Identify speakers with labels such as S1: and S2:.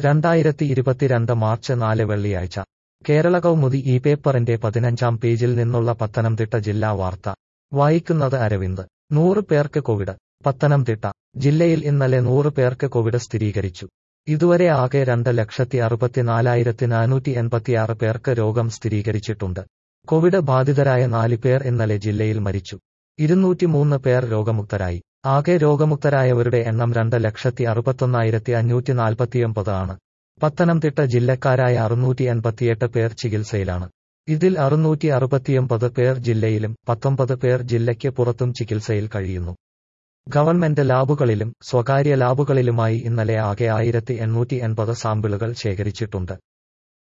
S1: 2022 March 4 വെള്ളിയാഴ്ച കേരള കൗമുദി ഈ പേപ്പറിന്റെ 15-ാം പേജിൽ നിന്നുള്ള പത്തനംതിട്ട ജില്ലാ വാർത്ത വായിക്കുന്നത് അരവിന്ദ്. 100 പേർക്ക് കോവിഡ്. പത്തനംതിട്ട ജില്ലയിൽ ഇന്നലെ 100 പേർക്ക് കോവിഡ് സ്ഥിരീകരിച്ചു. ഇതുവരെ ആകെ 2,64,486 പേർക്ക് രോഗം സ്ഥിരീകരിച്ചിട്ടുണ്ട്. കോവിഡ് ബാധിതരായ 4 പേർ ഇന്നലെ ജില്ലയിൽ മരിച്ചു. 203 പേർ രോഗമുക്തരായി. ആകെ രോഗമുക്തരായവരുടെ എണ്ണം 2,61,549 ആണ്. പത്തനംതിട്ട ജില്ലക്കാരായ 688 പേർ ചികിത്സയിലാണ്. ഇതിൽ 669 പേർ ജില്ലയിലും 19 പേർ ജില്ലയ്ക്ക് പുറത്തും ചികിത്സയിൽ കഴിയുന്നു. ഗവൺമെന്റ് ലാബുകളിലും സ്വകാര്യ ലാബുകളിലുമായി ഇന്നലെ ആകെ 1,880 സാമ്പിളുകൾ ശേഖരിച്ചിട്ടുണ്ട്.